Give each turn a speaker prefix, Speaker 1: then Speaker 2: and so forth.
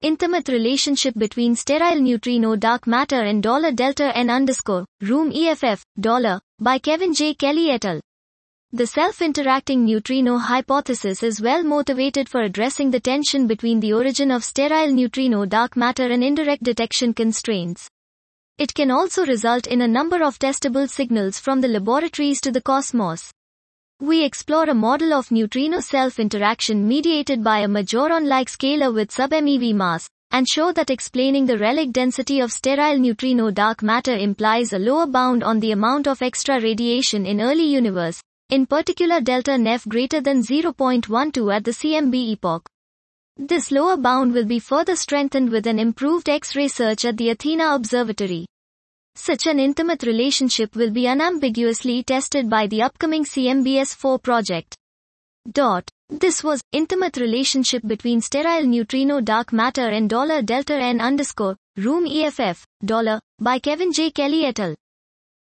Speaker 1: Intimate relationship between sterile neutrino dark matter and $delta N underscore, room EFF, by Kevin J. Kelly et al. The self-interacting neutrino hypothesis is well motivated for addressing the tension between the origin of sterile neutrino dark matter and indirect detection constraints. It can also result in a number of testable signals from the laboratories to the cosmos. We explore a model of neutrino self-interaction mediated by a majoron-like scalar with sub-MeV mass, and show that explaining the relic density of sterile neutrino dark matter implies a lower bound on the amount of extra radiation in early universe, in particular delta Nef greater than 0.12 at the CMB epoch. This lower bound will be further strengthened with an improved X-ray search at the Athena Observatory. Such an intimate relationship will be unambiguously tested by the upcoming CMBS-4 project. This was Intimate Relationship between Sterile Neutrino Dark Matter and $delta N underscore, room EFF, by Kevin J. Kelly et al.